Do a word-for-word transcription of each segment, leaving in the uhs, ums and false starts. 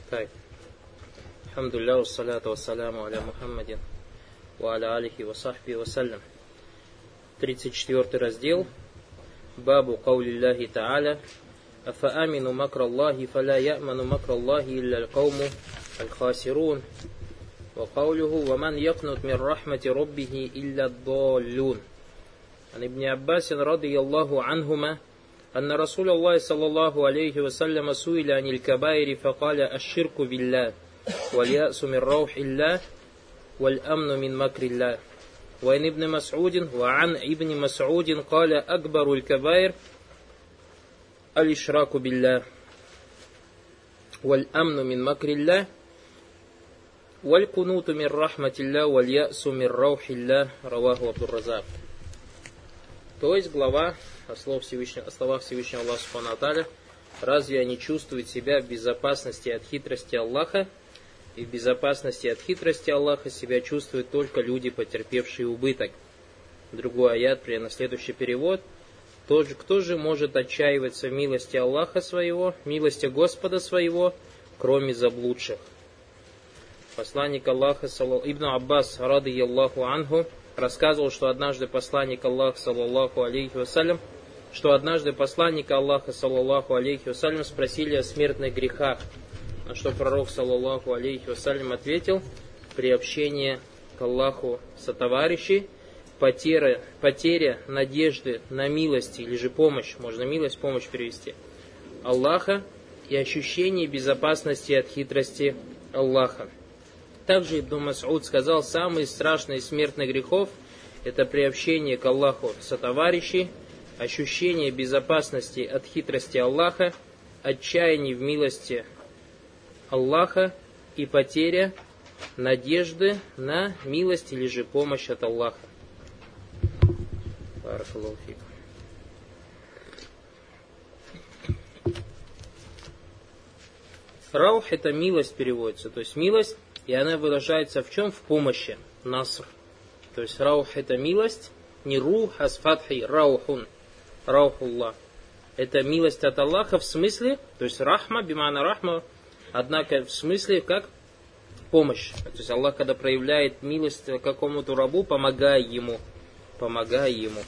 Так. Алхамдулилля, вассаляту вассаляму аля Мухаммадин ва аля алихи ва сахби вассалям. тридцать четвёртый раздел. Бабу каулиллахи та'аля. Афа амину макра Аллахи, фаля я'ману макра Аллахи илля аль-кауму аль-хасирун. Ва каулюху ва ман якнут мир рахмати раббихи илля ад-даллун. Ан ибн Аббасин радияллаху анхума أن رسول الله صلى الله عليه وسلم سئل عن الكبائر فقال الشرك بالله واليأس من روح الله والأمن من مكر الله. وعن ابن مسعود وعن ابن مسعود قال أكبر الكبائر الإشراك بالله والأمن من مكر الله والقنوط من رحمة الله واليأس من روح الله. رواه عبد الرزاق. То есть глава о словах Всевышнего, о словах Всевышнего Аллаха Субхану ва Тааля: разве они чувствуют себя в безопасности от хитрости Аллаха? И в безопасности от хитрости Аллаха себя чувствуют только люди, потерпевшие убыток. Другой аят, примерно следующий перевод: Тот же, кто же может отчаиваться в милости Аллаха своего, милости Господа своего, кроме заблудших? Посланник Аллаха Ибн Аббас радийаллаху анху рассказывал, что однажды посланник Аллаха саллаллаху алейхи вассалям, что однажды посланника Аллаха саллаллаху алейхи вассалям спросили о смертных грехах, на что пророк саллаллаху алейхи вассалям ответил: приобщение к Аллаху сотоварищей, потеря, потеря надежды на милость или же помощь, можно милость, помощь перевести, Аллаха, и ощущение безопасности от хитрости Аллаха. Также Ибн Мас'уд сказал: самые страшные смертных грехов — это приобщение к Аллаху сотоварищей, ощущение безопасности от хитрости Аллаха, отчаяние в милости Аллаха и потеря надежды на милость или же помощь от Аллаха. Баракаллаху фик. Раух — это милость переводится, то есть милость. И она выражается в чем? В помощи. Наср. То есть раух — это милость. Не рух, а с фатхой раухун. Раухуллах. Это милость от Аллаха в смысле, то есть рахма, бимана рахма, однако в смысле как помощь. То есть Аллах, когда проявляет милость какому-то рабу, помогая ему. Помогая ему.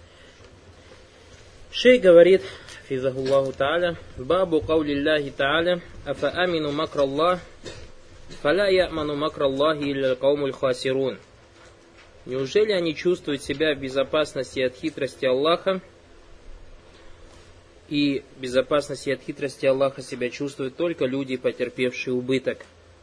Шейх говорит, физахуллаху та'аля: бабу каулиллахи та'аля, афа амину макра Аллах, фаля я'ману макра Аллахи илля аль-кауму аль-хасирун. Неужели они чувствуют себя в безопасности от хитрости Аллаха? И в безопасности от хитрости Аллаха себя чувствуют только люди, потерпевшие убыток.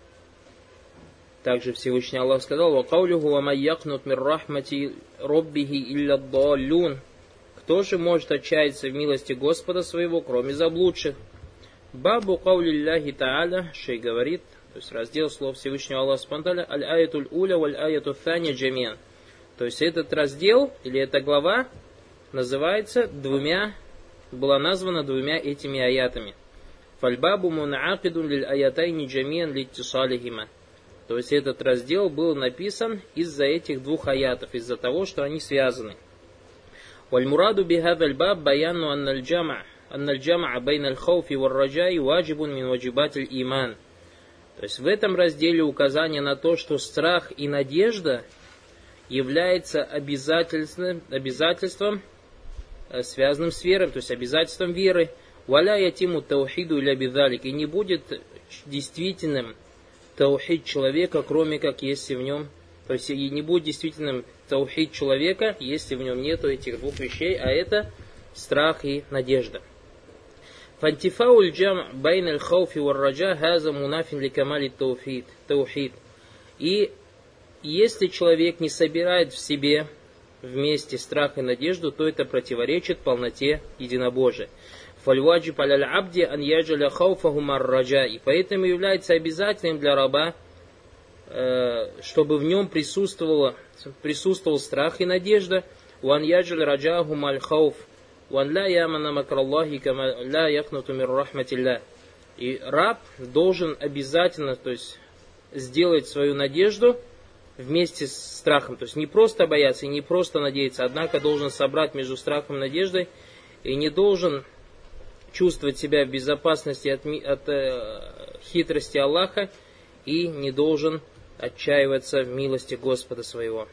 Также Всевышний Аллах сказал: «Ва каулюху ва май якнут мир рахмати раббихи илля ад-даллун». Кто же может отчаяться в милости Господа своего, кроме заблудших? Бабу каулилляхи та'аля, шейх говорит, то есть раздел слов Всевышнего Аллаха Субхану ва Тааля: аль-аятуль уля валь-аяту тhaня джамиан. То есть этот раздел или эта глава называется двумя, была названа двумя этими аятами. Фальбабу мунаакидун лиль аятайни джамиан литтисалихима. То есть этот раздел был написан из-за этих двух аятов, из-за того, что они связаны. Валь-мураду бихадаль баб баяну анналь джама, анналь джама байна аль-хауфи вар-раджаи ваджибун мин ваджибатиль иман. То есть в этом разделе указание на то, что страх и надежда является обязательством, обязательством связанным с верой, то есть обязательством веры. Валя ятиму таухиду иля бидалик. И не будет действительным таухид человека, кроме как если в нем, то есть и не будет действительным таухид человека, если в нем нету этих двух вещей, а это страх и надежда. Фантифауль джам байна аль-хауфи вар-раджа хаза мунафин ли камали таухид. И если человек не собирает в себе вместе страх и надежду, то это противоречит полноте единобожия. Фальваджиб аля абди ан яджаля хауфаху мар-раджа. И поэтому является обязательным для раба, чтобы в нем присутствовало, присутствовал страх и надежда. Уан яджаль раджаху маль-хауф. Уан ла ямана макраллахи кама ла яхнуту мир рахматилля. И раб должен обязательно, то есть, сделать свою надежду вместе с страхом. То есть не просто бояться и не просто надеяться, однако должен собрать между страхом и надеждой, и не должен чувствовать себя в безопасности от, от э, хитрости Аллаха и не должен отчаиваться в милости Господа своего.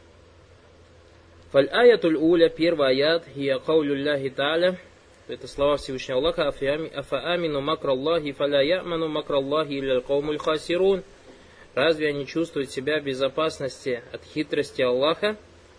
Фаль-аятуль уля, первый аят, хия каулюлляхи та'аля, это слова Всевышнего Аллаха, афаамину макраллахи фаля яману макраллахи илля каумуль хасирун. Разве они чувствуют себя в безопасности от хитрости Аллаха?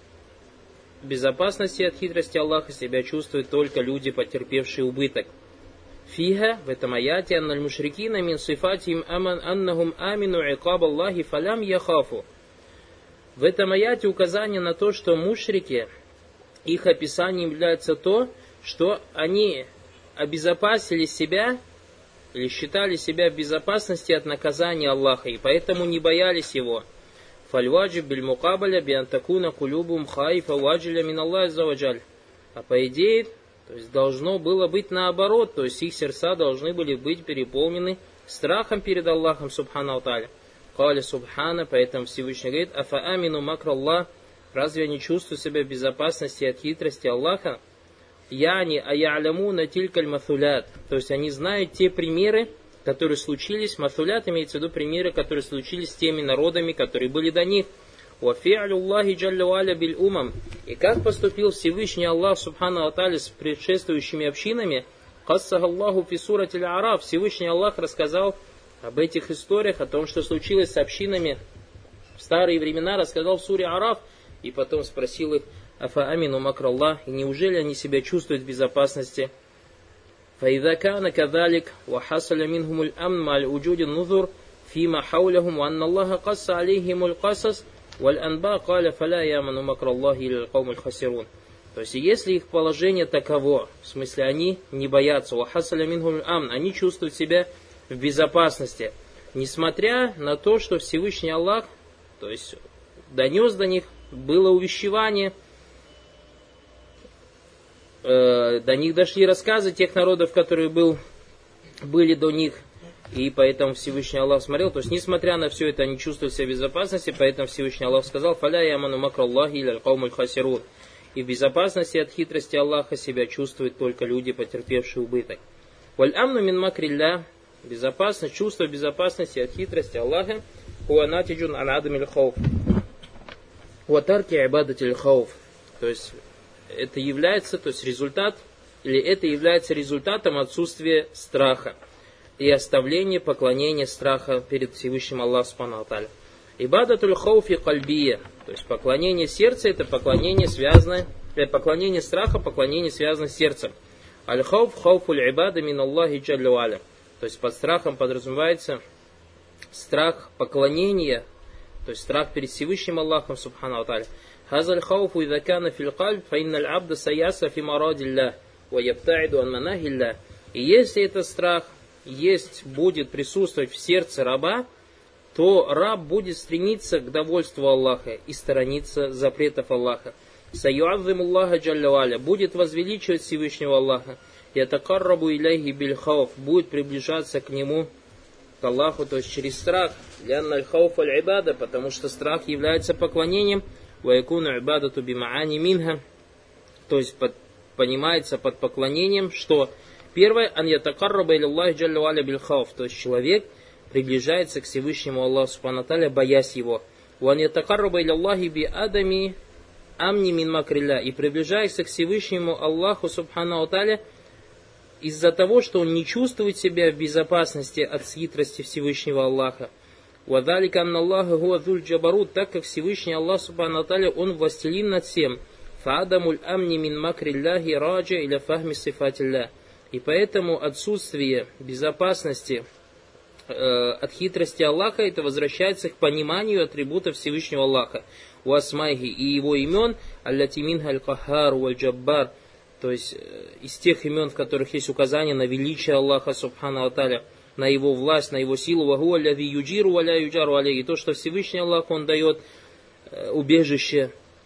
В безопасности от хитрости Аллаха себя чувствуют только люди, потерпевшие убыток. Фиха, в этом аяте, анналь мушрикина мин сифатим аман аннахум амину икаб Аллахи фалям яхафу. В этом аяте указание на то, что мушрики, их описанием является то, что они обезопасили себя или считали себя в безопасности от наказания Аллаха, и поэтому не боялись его. Фальваджиб биль мукабаля биантакуна кулюбум хайфа ваджиля мин Аллах аззаваджаль. А по идее, то есть должно было быть наоборот, то есть их сердца должны были быть переполнены страхом перед Аллахом субхану тааля. Каля субхана, поэтому Всевышний говорит, афа амину макраллах, разве они чувствуют себя в безопасности от хитрости Аллаха? Яни аялямуна тилькаль маthулят, то есть они знают те примеры, которые случились, маthулят имеется в виду примеры, которые случились с теми народами, которые были до них. Уафи'алюллахи джалля ва'аля биль умам. И как поступил Всевышний Аллах субхану тааля с предшествующими общинами? Кассах Аллаху фи суратиль Араф. Всевышний Аллах рассказал об этих историях, о том, что случилось с общинами в старые времена, рассказал в суре Араф, и потом спросил их, афа амину макраллах, и неужели они себя чувствуют в безопасности? فإذا كان كذلك وحصل منهم الأمن مع الوجود النذر فيما حولهم وأن الله قص عليهم القصص والأنباء قال فلا يأمن مكر الله إلا القوم الخاسرون. То есть, если их положение таково, в смысле, они не боятся, وحصل منهم الأمن, они чувствуют себя в безопасности, несмотря на то, что Всевышний Аллах, то есть, донес до них, было увещевание, до них дошли рассказы тех народов, которые был, были до них, и поэтому Всевышний Аллах смотрел. То есть, несмотря на все это, они чувствуют себя в безопасности, поэтому Всевышний Аллах сказал, «Фаля яману макраллахи иля аль-каумуль хасирун». И в безопасности от хитрости Аллаха себя чувствуют только люди, потерпевшие убыток. «Валь амну мин макрилля», безопасность, чувство безопасности от хитрости Аллаха, «Хуа натиджун ан адамиль хауф». «Ва тарки ибадатиль хауф». То есть, это является, то есть результат, или это является результатом отсутствия страха и оставления поклонения страха перед Всевышним Аллахом субхану ва тааля. Ибадатуль хауфи кальбия, то есть поклонение сердца, это поклонение связанное, поклонение страха, поклонение связано с сердцем. Аль-хауф хауфуль ибада мин Аллахи джалля ва аля. То есть под страхом подразумевается страх поклонения, то есть страх перед Всевышним Аллахом субхану ва тааля. هذا الخوف إذا كان في القلب فإن العبد سيأسى في مراد الله ويبتعد عن مناهي الله. И если этот страх есть, будет присутствовать в сердце раба, то раб будет стремиться к довольству Аллаха и сторониться запретов Аллаха. Саю'аззиму Аллаха джалля ва аля, будет возвеличивать Всевышнего Аллаха. Ятакаррабу иляйхи биль хауф, будет приближаться к нему, к Аллаху, то есть через страх. Лянна аль-хауф аль-ибада, потому что страх является поклонением. وَيَكُونُ عِبَادَةُ بِمَعَانِ مِنْهَا, то есть под, понимается под поклонением, что первое, «Ан ятакарраба иля Аллахи джалля ва аля биль хауф», то есть человек приближается к Всевышнему Аллаху субхану ва тааля, боясь его. «Ван ятакарраба иля Аллахи би адами амни мин макрилля», и приближается к Всевышнему Аллаху субхану ва тааля из-за того, что он не чувствует себя в безопасности от хитрости Всевышнего Аллаха. وَذَلِكَ أَنَّ اللَّهَ هُوَ ذُو الْجَبَرُوتِ, так как Всевышний Аллах субхану ва тааля, он властелин над всем. فَعَدَمُ الْأَمْنِ مِنْ مَكْرِ اللَّهِ رَاجِعُ إِلَى فَهْمِ صِفَاتِ اللَّهِ. И поэтому отсутствие безопасности э, от хитрости Аллаха, это возвращается к пониманию атрибутов Всевышнего Аллаха. وَأَسْمَائِهِ, и его имен, الَّتِي مِنْهَا الْقَهَّارُ وَالْجَبَّارُ, то есть э, из тех имен, в которых есть указание на величие Аллаха субхану ва тааля, на его власть, на его силу, ваху аллази юджиру валя юджару алейхи, и то, что Всевышний Аллах, он дает э, убежище,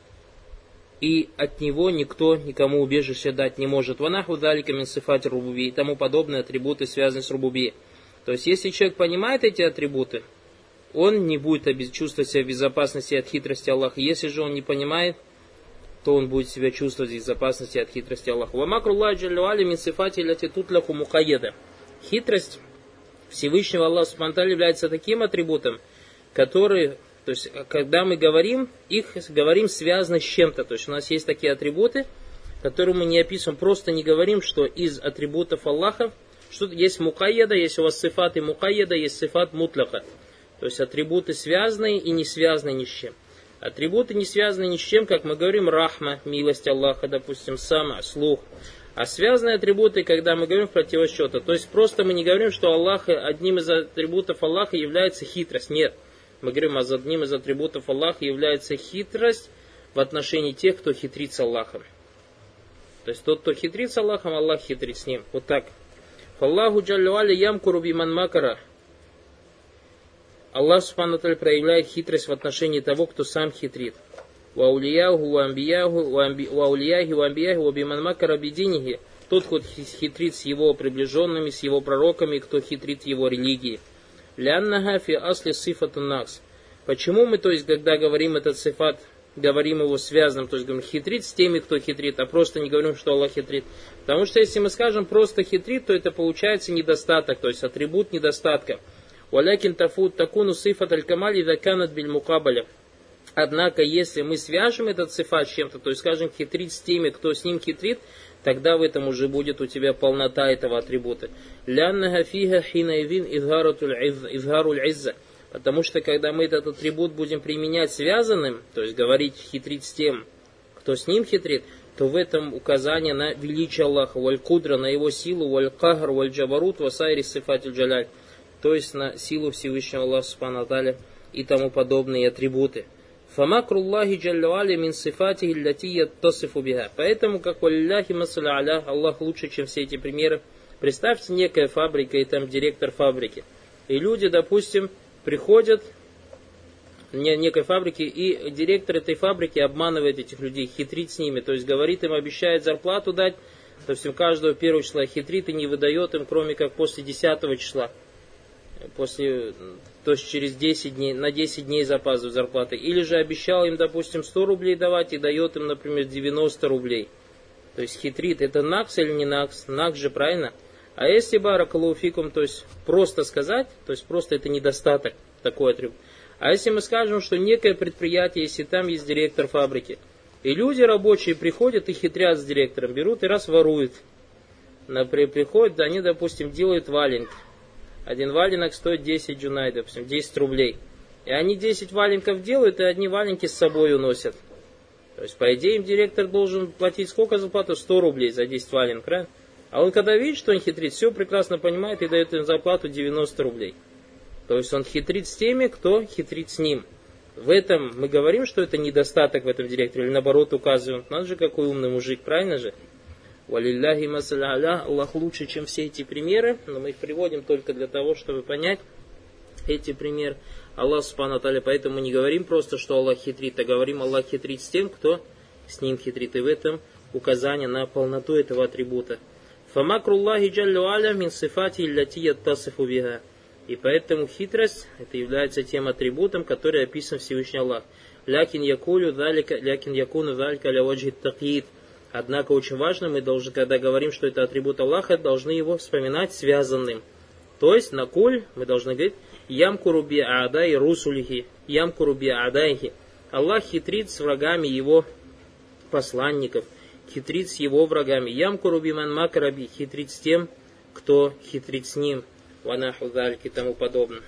и от него никто никому убежище дать не может. Ванаху далика мин сифати рубуби, и тому подобные атрибуты, связанные с рубуби. То есть, если человек понимает эти атрибуты, он не будет чувствовать себя в безопасности от хитрости Аллаха. Если же он не понимает, то он будет себя чувствовать в безопасности от хитрости Аллаха. Ва макруллахи джалля ва аля мин сифати лати тутлаху мукайяда. Хитрость Всевышнего Аллаха субхану ва тааля является таким атрибутом, который, то есть, когда мы говорим, их говорим связано с чем-то. То есть у нас есть такие атрибуты, которые мы не описываем, просто не говорим, что из атрибутов Аллаха, что есть мукайяда, есть у вас сифаты мукайяда, есть сифат мутляха. То есть атрибуты связанные и не связанные ни с чем. Атрибуты не связаны ни с чем, как мы говорим, рахма, милость Аллаха, допустим, сама, слух. А связанные атрибуты, когда мы говорим в противосчета. То есть просто мы не говорим, что Аллах, одним из атрибутов Аллаха является хитрость. Нет. Мы говорим, а одним из атрибутов Аллаха является хитрость в отношении тех, кто хитрит с Аллахом. То есть тот, кто хитрит с Аллахом, Аллах хитрит с ним. Вот так. Фаллаху джалля ва аля ямкуру биман макара. Аллах субхану ва тааля проявляет хитрость в отношении того, кто сам хитрит. Ва аулияху ва амбияху ва аулияхи ва амбияхи ва биман макара бидинихи. Тот, кто хитрит с его приближенными, с его пророками, кто хитрит в его религии. Ляннага фи асли сифатун накс. Почему мы, то есть, когда говорим этот сифат, говорим его связанным, то есть говорим хитрит с теми, кто хитрит, а просто не говорим, что Аллах хитрит. Потому что если мы скажем просто хитрит, то это получается недостаток, то есть атрибут недостатка. Валякин тафут такуну сифат аль-камали заканат биль мукабаля. Однако, если мы свяжем этот сифат с чем-то, то есть скажем хитрит с теми, кто с ним хитрит, тогда в этом уже будет у тебя полнота этого атрибута. Ляннага фиха хинайвин изгаруль изза. Потому что когда мы этот атрибут будем применять связанным, то есть говорить хитрить с тем, кто с ним хитрит, то в этом указание на величие Аллаха, валь-кудра, на его силу, валь-кахр, валь-джабарут, васайри сифатиль джаляль. То есть на силу Всевышнего Аллаха субхану ва тааля и тому подобные атрибуты. Фамакруллахи джалля ва аля мин сифатихи лати яттасифу биха. Поэтому, как валлахи масаля аля, Аллах лучше, чем все эти примеры. Представьте, некая фабрика и там директор фабрики. И люди, допустим, приходят в некой фабрики, и директор этой фабрики обманывает этих людей, хитрит с ними. То есть говорит им, обещает зарплату дать, допустим, каждого первого числа хитрит и не выдает им, кроме как после десятого числа. После, то есть через десять дней, на десять дней запасов зарплаты. Или же обещал им, допустим, сто рублей давать и дает им, например, девяносто рублей. То есть хитрит. Это накс или не накс? Накс же, правильно? А если баракалуфикум, то есть просто сказать, то есть просто это недостаток, такой атрибут. А если мы скажем, что некое предприятие, если там есть директор фабрики, и люди рабочие приходят и хитрят с директором, берут и раз воруют. Например, приходят, они, допустим, делают валенки. Один валенок стоит десять джунай, допустим, десять рублей. И они десять валенков делают, и одни валенки с собой уносят. То есть, по идее, им директор должен платить сколько зарплату? сто рублей за десять валенок, правильно? А он, когда видит, что он хитрит, все прекрасно понимает и дает им зарплату девяносто рублей. То есть, он хитрит с теми, кто хитрит с ним. В этом мы говорим, что это недостаток в этом директоре, или наоборот указываем. Надо же, какой умный мужик, правильно же? Валиллахи масаля аля, Аллах лучше, чем все эти примеры, но мы их приводим только для того, чтобы понять эти примеры. Аллах субхану ва тааля, поэтому мы не говорим просто, что Аллах хитрит, а говорим, Аллах хитрит с тем, кто с ним хитрит. И в этом указание на полноту этого атрибута. Фамакруллахи джалля ва аля мин сифати лати яттасифу биха. И поэтому хитрость, это является тем атрибутом, который описан Всевышний Аллах. Лякин якулю залика, лякин якуну залика ля ваджхи такид. Однако очень важно, мы должны, когда говорим, что это атрибут Аллаха, должны его вспоминать связанным. То есть, на куль мы должны говорить, ямкуру би аадай русулихи, ямкуру би аадайхи. Аллах хитрит с врагами его посланников, хитрит с его врагами. Ямкуру би ман макраби, хитрит с тем, кто хитрит с ним. Ванаху дальки и тому подобное.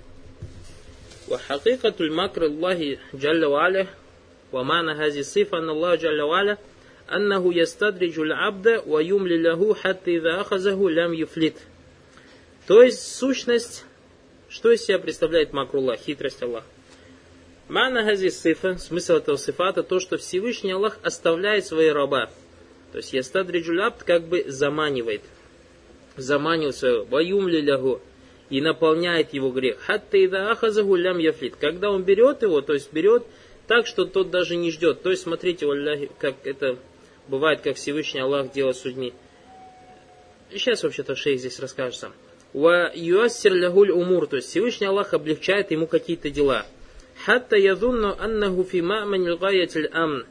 Ва хакикатуль макр Аллахи джалля ва аля, ва мана хази сифа ан Аллах джалля ва аля, аннаху ястадриджуль абда ва юмли лаху хатта иза ахазаху лям юфлит. То есть сущность, что из себя представляет макруллах, хитрость Аллаха. Мана хази сифа, смысл этого сифата, то, что Всевышний Аллах оставляет свои раба. То есть ястадриджуль абд как бы заманивает, заманивает своего, ва юмли лаху, и наполняет его грех. Хатта иза ахазаху лям юфлит. Когда он берет его, то есть берет так, что тот даже не ждет. То есть смотрите, валляхи, как это бывает, как Всевышний Аллах делает с людьми. Сейчас вообще-то шейх здесь расскажет сам. Ва юассир лягуль умур, то есть Всевышний Аллах облегчает ему какие-то дела. Хатта язунну аннаху фи ма'манил гаятиль амн.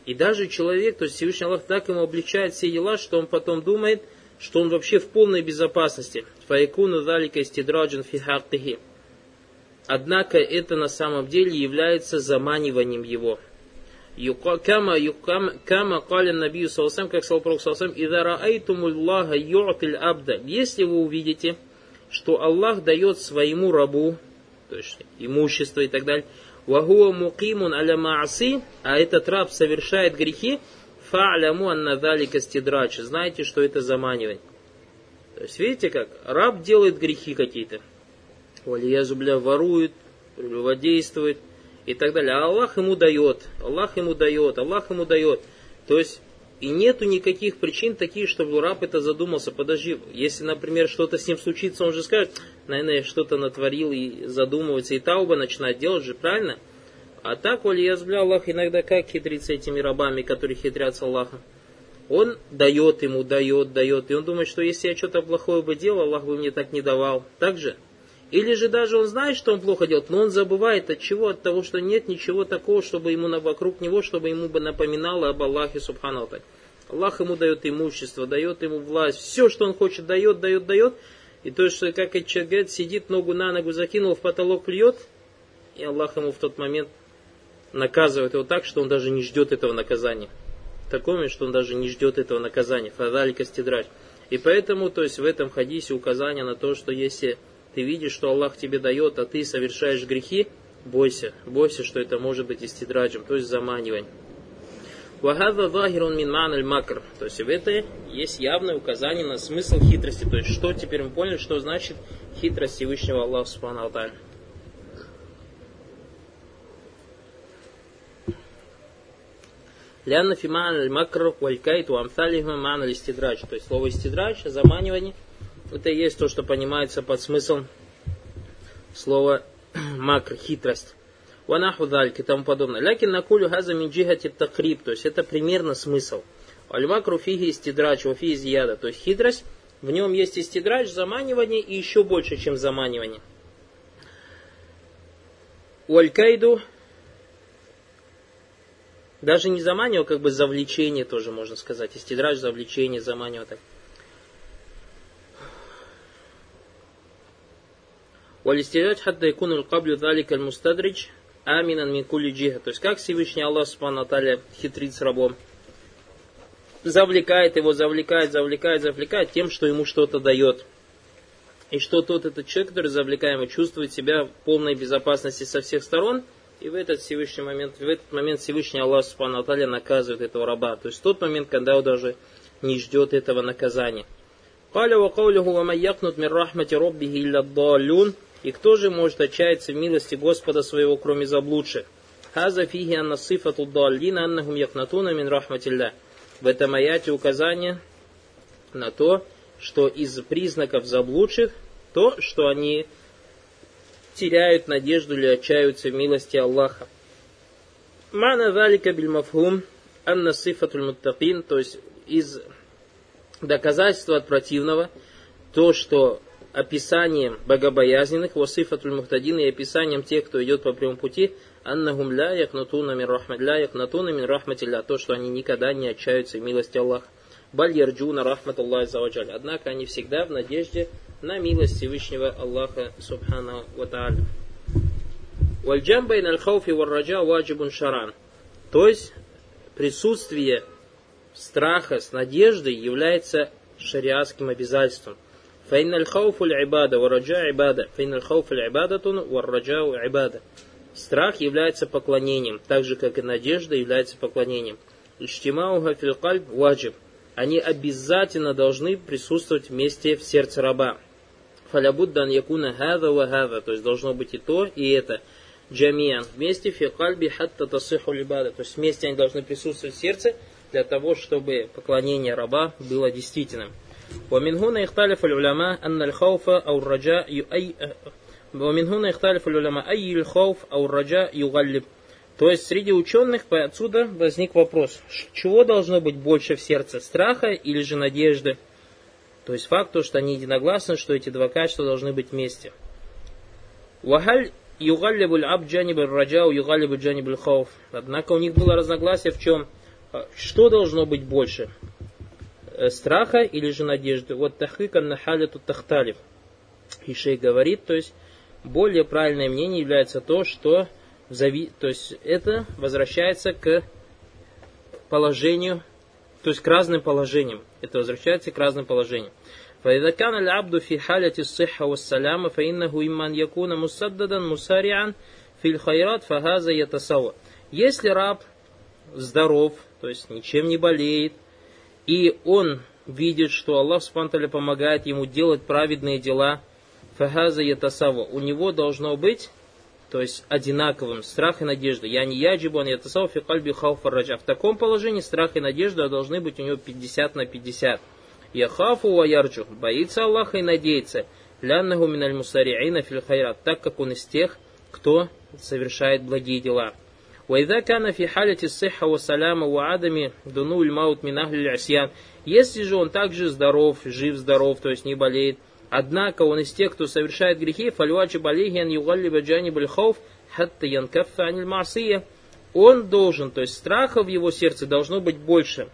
И даже человек, то есть Всевышний Аллах так ему облегчает все дела, что он потом думает, что он вообще в полной безопасности. Фаякуну залика истидраджан фи хаккихи. Однако это на самом деле является заманиванием его. Кама кама каля набию салсам, как сказал пророк салсам, ида раайтумуллаха ю'тиль абда. Если вы увидите, что Аллах дает своему рабу, то есть имущество и так далее, вахуа мукимун аля мааси, а этот раб совершает грехи, фа'ляму анна залика стидрач. Знаете, что это заманивание. То есть видите как? Раб делает грехи какие-то. Валиязубля ворует, прелюбодействует и так далее. А Аллах ему дает, Аллах ему дает, Аллах ему дает. То есть и нету никаких причин таких, чтобы раб это задумался. Подожди, если, например, что-то с ним случится, он же скажет, наверное, я что-то натворил и задумывается, и тауба начинает делать же, правильно? А так, валиязубля, Аллах иногда как хитрит с этими рабами, которые хитрят с Аллахом. Он дает ему, дает, дает. И он думает, что если я что-то плохое бы делал, Аллах бы мне так не давал. Так же? Или же даже он знает, что он плохо делает, но он забывает от чего? От того, что нет ничего такого, чтобы ему вокруг него, чтобы ему бы напоминало об Аллахе субхану ва. Аллах ему дает имущество, дает ему власть. Все, что он хочет, дает, дает, дает. И то, что, как этот человек говорит, сидит, ногу на ногу закинул, в потолок плюет, и Аллах ему в тот момент наказывает его так, что он даже не ждет этого наказания. В таком момент, что он даже не ждет этого наказания. Фадалика стидрач. И поэтому, то есть в этом хадисе указание на то, что если ты видишь, что Аллах тебе дает, а ты совершаешь грехи, бойся, бойся, что это может быть истидраджем, то есть заманивание. Вахадва захирун мин ма'наль макр. То есть в это есть явное указание на смысл хитрости. То есть что теперь мы поняли, что значит хитрость Всевышнего Аллаха субхану ва тааля. Лянна фи ма'наль макр валькайт ва амсалихма ма'наль истидрадж. То есть слово истидрадж, заманивание, это и есть то, что понимается под смыслом слова макр, хитрость. Ванаху дальки и тому подобное. Лякин накулю хаза мин джихати такриб. То есть это примерно смысл. Аль-макру фиги истидрадж, ва фиги зияда. То есть хитрость, в нем есть истидрадж, заманивание и еще больше, чем заманивание. Уалькайду, даже не заманивал, как бы завлечение тоже можно сказать. Истидрадж, завлечение, заманивал так. Уалистидрадж хатта якуну аль-каблю залика аль-мустадридж аминан мин кулли джиха. То есть как Всевышний Аллах субхану ва тааля хитрит с рабом. Завлекает его, завлекает, завлекает, завлекает тем, что ему что-то дает. И что тот этот человек, который завлекаемый, чувствует себя в полной безопасности со всех сторон. И в этот Всевышний момент, в этот момент Всевышний Аллах субхану ва тааля наказывает этого раба. То есть в тот момент, когда он даже не ждет этого наказания. Каля ва каулюху ва ман якнут мин рахмати роббихи илля даллюн. И кто же может отчаяться в милости Господа своего, кроме заблудших? Хаза фиги анна сифату даллина аннахум якнатуна мин рахматилля. В этом аяте указание на то, что из признаков заблудших, то, что они теряют надежду или отчаиваются в милости Аллаха. Мана залика биль мафхум анна сифатуль муттакин. То есть из доказательства от противного, то, что описанием богобоязненных, васифатуль мухтадин, и описанием тех, кто идет по прямому пути, аннахум ля якнатуна мин рахмат, ля якнатуна мин рахматилля, то, что они никогда не отчаются в милости Аллаха. Баль ярджуна рахмат Аллах заваджаль. Однако они всегда в надежде на милость Всевышнего Аллаха субхану ва тааля. Вальджам байна аль-хауфи вар-раджа ваджибун шаран. То есть присутствие страха с надеждой является шариатским обязательством. فإن الخوف العبادة والرجاء عبادة فإن الخوف العبادة والرجاء عبادة. Страх является поклонением, так же как и надежда является поклонением. Иштимауха фил кальб ваджиб. Они обязательно должны присутствовать вместе в сердце раба. Фалябуддан якуна хаза ва хаза. То есть должно быть и то, и это. Джамиан. Вместе фил кальби хатта тасиху либада. То есть вместе они должны присутствовать в сердце для того, чтобы поклонение раба было действительным. ومن هنا يختلف العلماء أن الخوف أو الرجاء أي ومن هنا يختلف العلماء أي الخوف أو الرجاء يغلب. То есть среди ученых отсюда возник вопрос, чего должно быть больше в сердце, страха или же надежды? То есть факт то, что они единогласны, что эти два качества должны быть вместе. وهل يغلب العبد جانب الرجاء ويغلب جانب الخوف. Однако у них было разногласие в чем? Что должно быть больше? Страха или же надежды? Вот тахикан нахаляту тахталив. И шейх говорит, то есть более правильное мнение является то, что зави... то есть это возвращается к положению, то есть к разным положениям. Это возвращается к разным положениям. فإذا كان العبد في حالة الصحة والسلامة فإنه إما أن يكون مسددا مسارعا في الخيرات فهذا يتسوى. Если раб здоров, то есть ничем не болеет, и он видит, что Аллах субхану ва тааля помогает ему делать праведные дела, фахаза ятасава, у него должно быть, то есть одинаковым страх и надежда. Я не яджибу ан ятасава фи кальби хауфа раджа. В таком положении страх и надежда должны быть у него пятьдесят на пятьдесят. Я хафу ва ярджу, боится Аллаха и надеется, ляннаху миналь мусари'ина фил хайрат, так как он из тех, кто совершает благие дела. وإذا كان في حالة الصحة والسلامة وعدم دنو الموت من أهل العصيان. Если же он также здоров, жив-здоров, то есть не болеет, однако он из тех, кто совершает грехи, фальваджиб алейхи ан югаллиба джаниб аль-хауф хатта янкаффа аниль ма'сия. Он должен, то есть страха в его сердце должно быть больше.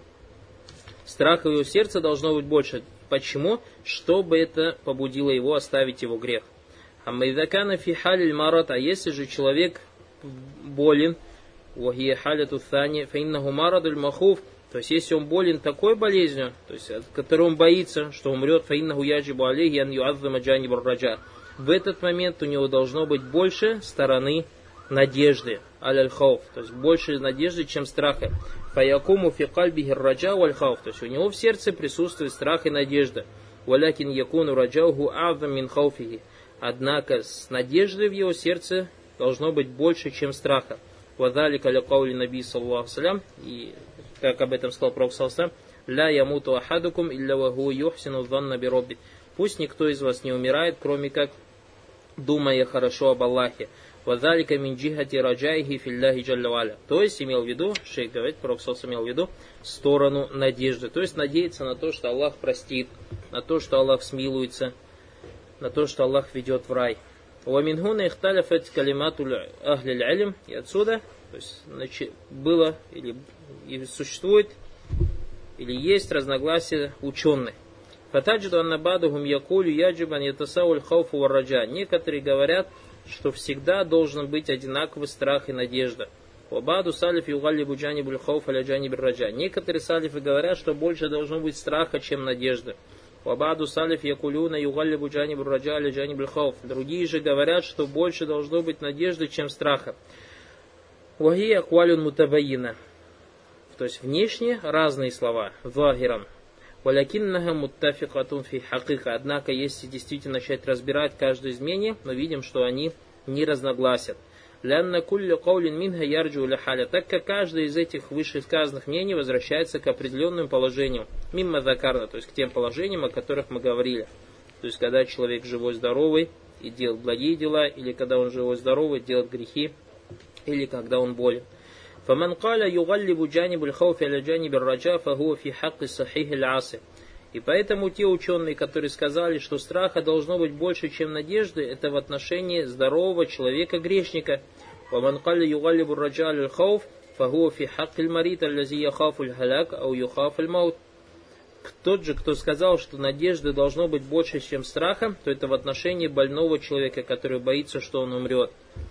Страха в его сердце должно быть больше. Почему? Чтобы это побудило его оставить его грех. Амма идза кана фи халиль марат, а если же человек болен, وهي حالة الثانية فإنه مرض المخوف, то есть если он болен такой болезнью, то есть от которой он боится, что умрет, فإنه يجب عليه أن يعظم جانب الرجاء. В этот момент у него должно быть больше стороны надежды, аль хауф, то есть больше надежды, чем страха. فيقوم في قلبه الرجاء والخوف, то есть у него в сердце присутствует страх и надежда. ولكن يكون رجاؤه أعظم من خوفه. Однако с надеждой в его сердце должно быть больше, чем страха. وذلك لقول النبي صلى الله عليه وسلم, и как об этом сказал Пророк саллаллаху алейхи ва саллям, لا يموت أحدكم إلا وهو يحسن الظن بربه. Пусть никто из вас не умирает, кроме как думая хорошо об Аллахе. وذلك من جهة رجائه في الله جل وعلا. То есть имел в виду, шейх говорит, Пророк саллаллаху алейхи ва саллям имел в виду сторону надежды. То есть надеяться на то, что Аллах простит, на то, что Аллах смилуется, на то, что Аллах ведет в рай. ومن هنا اختلفت كلمات أهل العلم, и отсюда, то есть, значит, было или, или существует или есть разногласия ученых. فتجد أن بعضهم يقول يجب أن يتساوى الخوف والرجاء. Некоторые говорят, что всегда должен быть одинаковый страх и надежда. وبعض السلف يغلب جانب الخوف على جانب الرجاء. Некоторые салифы говорят, что больше должно быть страха, чем надежды. وبعض السلف يقولون يغلب جانب الرجاء على جانب الخوف. Другие же говорят, что больше должно быть надежды, чем страха. وهي أقوال متبينة. То есть внешне разные слова. ظاهرا. ولكنها متفقة في حقيقة. Однако, если действительно начать разбирать каждое из мнений, мы видим, что они не разногласят. لأن كل قول منها يرجع لحالة. Так как каждое из этих вышесказанных мнений возвращается к определенному положению. Мимма закарна, то есть к тем положениям, о которых мы говорили. То есть когда человек живой, здоровый и делает благие дела, или когда он живой, здоровый, делает грехи, или когда он болен. فمن قال يغلب جانب الخوف على جانب الرجاء فهو في حق الصحيح العاصي. И поэтому те ученые, которые сказали, что страха должно быть больше, чем надежды, это в отношении здорового человека-грешника. ومن قال يغلب الرجاء على الخوف فهو في حق المريض الذي يخاف الهلاك أو يخاف الموت. Тот же, кто сказал, что надежды должно быть больше, чем страха, то это в отношении больного человека, который боится, что он умрет.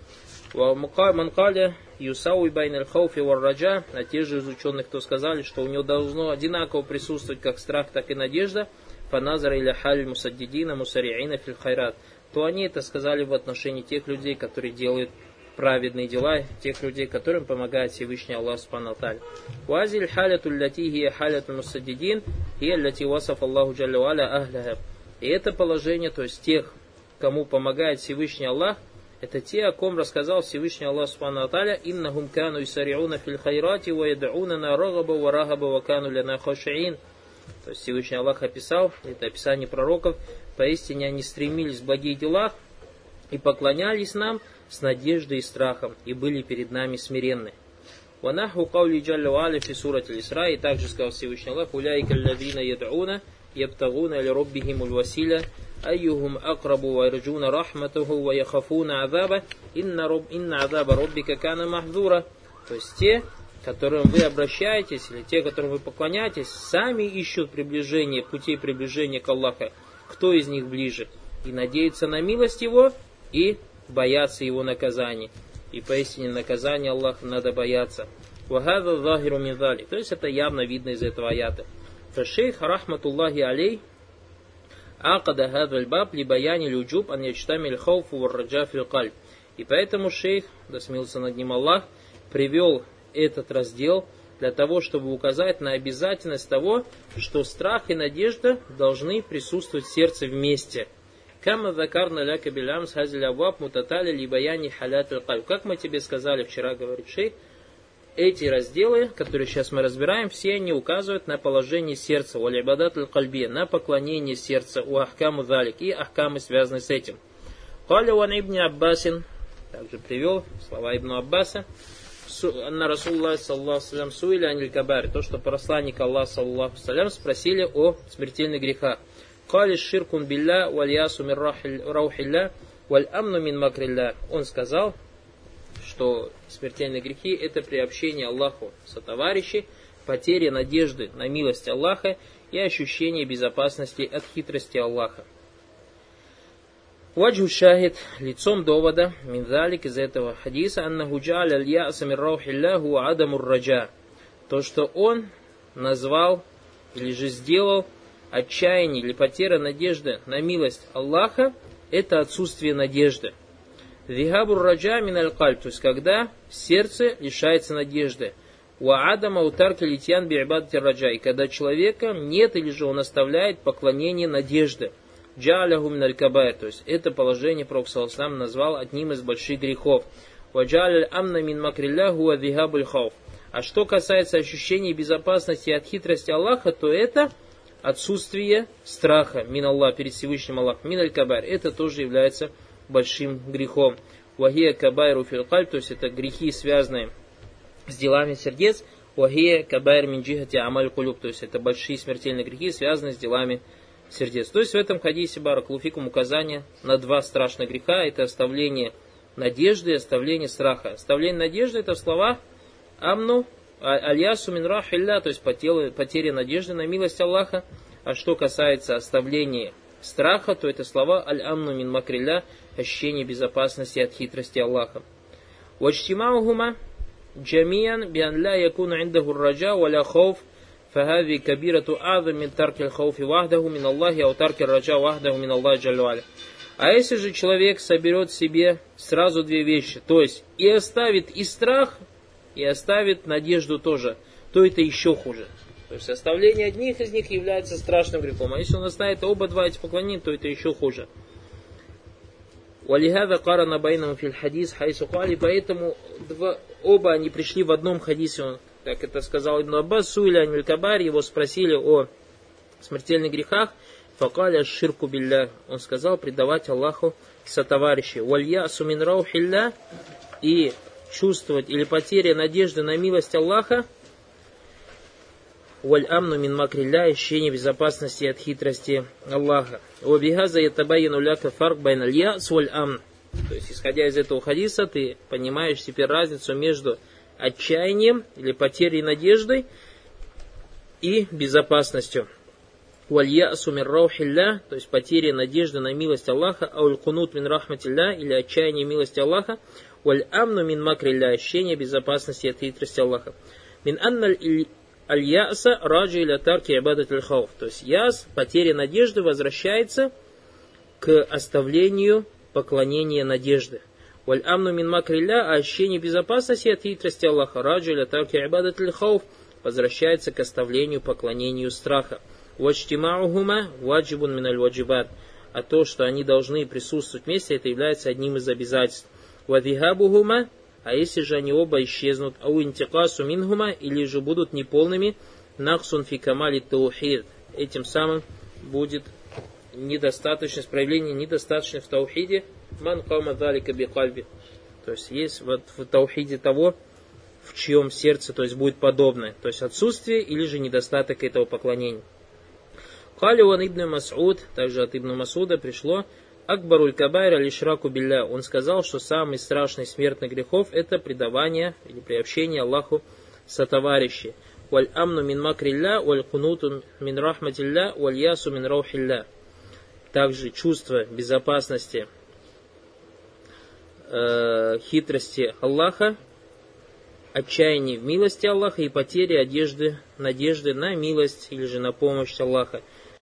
Манкаля Юсауи Байна аль-Хауфи вар-Раджа, а те же из ученых, кто сказали, что у него должно одинаково присутствовать как страх, так и надежда, фаназара иля халь мусаддидина мусариина фил хайрат, то они это сказали в отношении тех людей, которые делают праведные дела, тех людей, которым помогает Всевышний Аллах субхану ва тааля. Вазиль халяту лати хия халяту мусаддидин хия лати васаф Аллаху джалля ва аля ахляха. И это положение, то есть тех, кому помогает Всевышний Аллах, это те, о ком рассказал Всевышний Аллах субхану ва тааля: «Иннахум кану исариуна фил хайрати ва яд'унана рагаба ва рагаба ва кану ляна хашиин». То есть Всевышний Аллах описал, это описание пророков, поистине они стремились в благих делах и поклонялись нам с надеждой и страхом, и были перед нами смиренны. Ва наху каули джалля ва аля фи сурати аль-Исра, и также сказал Всевышний Аллах: «Уляйка аллазина яд'уна ябтагуна ли роббихимуль василя أيهم أقرب ويرجون رحمته ويخافون عذابه إن رب إن عذاب ربك كان محذورا». То есть те, к которым вы обращаетесь, или те, которым вы поклоняетесь, сами ищут приближение, путей приближения к Аллаху, кто из них ближе, и надеются на милость Его, и боятся Его наказания. И поистине наказания Аллаха надо бояться. وَهَذَا الظَّاهِرُ مِنْ ذَلِكَ. То есть это явно видно из этого аята. فالشيخ رحمة الله عليه عقد هذا الباب لبيان الوجوب أن يجتمع الخوف والرجاء في القلب. И поэтому шейх, да смилуется над ним Аллах, привел этот раздел для того, чтобы указать на обязательность того, что страх и надежда должны присутствовать в сердце вместе. Как мы тебе сказали вчера, говорит шейх, эти разделы, которые сейчас мы разбираем, все они указывают на положение сердца, на поклонение сердца, у ахкаму залик и ахкамы, связанные с этим. Также привел слова Ибн Аббаса, анна Расулуллах саллаллаху алейхи ва саллям суиля аниль кабари, то, что посланник Аллаха саллаллаху алейхи ва саллям спросили о смертельных грехах. Кали ширкун билля валь ясу мин раухилля валь амну мин макрилля. Он сказал, что смертельные грехи – это приобщение Аллаху сотоварищей, потеря надежды на милость Аллаха и ощущение безопасности от хитрости Аллаха. Ваджу шахид, лицом довода, минзалик из этого хадиса, аннаху джа'аля аль-я'са мин раухилля хуа адамур раджа. То, что он назвал или же сделал отчаяние или потеря надежды на милость Аллаха, это отсутствие надежды. Вихабур раджа мин аль-кальб, то есть когда сердце лишается надежды. Ва адама утарка литьян би'ибадати раджа, и когда человека нет или же он оставляет поклонение надежды. Джа'аляху мин аль-кабайр, то есть это положение Пророк саллаллаху алейхи ва саллям назвал одним из больших грехов. Ва джа'аля амна мин макрилля хуа вихабуль хауф. А что касается ощущения безопасности от хитрости Аллаха, то это отсутствие страха мин Аллах, перед Всевышним Аллахом, мин аль-кабайр, это тоже является большим грехом. Вахия кабайру фил кальб, то есть это грехи, связанные с делами сердец. Вахия кабайр мин джихати амаль кулюб, то есть это большие смертельные грехи, связанные с делами сердец. То есть в этом хадисе баракалуфикум указание на два страшных греха. Это оставление надежды и оставление страха. Оставление надежды — это слова амну аль-ясу мин рахилля, то есть потеря надежды на милость Аллаха. А что касается оставления страха, то это слова аль-амну мин макрилля, ощущение безопасности от хитрости Аллаха. Вачтимаухума джамиян биан ла якуна индаху раджа валя хауф фахави кабирату азам мин тарки аль-хауфи вахдаху мин Аллахи ау тарки раджа вахдаху мин Аллахи джалля валя. А если же человек соберет в себе сразу две вещи, то есть и оставит и страх, и оставит надежду тоже, то это еще хуже. То есть оставление одних из них является страшным грехом. А если он оставит оба два эти поклонения, то это еще хуже. وَلِهَذَا قَارَنَ بَيْنَهُمْ فِي الْحَدِيثِ حَيْثُ قَالِ. Поэтому два, оба они пришли в одном хадисе. Он, как это сказал Ибн Аббас, суиля аниль кабар, его спросили о смертельных грехах. فَقَالَ الشِّرْكُ بِاللَّهِ. Он сказал предавать Аллаху сотоварищей. وَالْيَأْسُ مِنْ رَوْحِ اللَّهِ. И чувствовать или потеря надежды на милость Аллаха. وَالْأَمْنُ مِنْ مَكْرِ. Ощущение безопасности от хитрости Аллаха. وَبِهَذَا يَتَبَيَّنُ لَكَ فَرْقْ بَيْنَ الْيَأْسِ وَالْأَمْنِ. То есть, исходя из этого хадиса, ты понимаешь теперь разницу между отчаянием или потерей надежды и безопасностью. وَالْيَأْسُ مِنْ رَوْحِ اللَّهِ. То есть, потеря надежды на милость Аллаха. أَوْ الْقُنُوتُ مِنْ رَحْمَةِ اللَّهِ. Или отчаяние милости Аллаха. وَالْأَمْنُ مِنْ مَكْرِ اللَّهِ. Ощущение безопасности от хитрости Аллаха. مِنْ أَنَّ аль-яса раджи иля тарки ибадат аль-хауф. То есть яс, потеря надежды, возвращается к оставлению поклонения надежды. Валь-амну мин макрилля, а ощущение безопасности от хитрости Аллаха раджи иля тарки ибадат аль-хауф возвращается к оставлению поклонению страха. Вачтимаухума ваджибун мин аль-ваджибат. А то, что они должны присутствовать вместе, это является одним из обязательств. Вадихабухума. А если же они оба исчезнут, ау интикасу минхума, или же будут неполными, нахсун фи камали таухид, этим самым будет недостаточность, проявление недостаточно в таухиде, ман каума далика би кальби. То есть есть вот в таухиде того, в чьем сердце, то есть будет подобное, то есть отсутствие или же недостаток этого поклонения. Кали ван ибн Мас'уд, также от Ибн Мас'уда пришло, Акбаруль кабайр аль-ишраку билля. Он сказал, что самый страшный смертный грехов это предавание или приобщение Аллаху сотоварищи. Валь амну мин макрилля, валь кунуту мин рахматилля, валь ясу мин раухилля. Также чувство безопасности, э, хитрости Аллаха, отчаяние в милости Аллаха и потери одежды, надежды на милость или же на помощь Аллаха.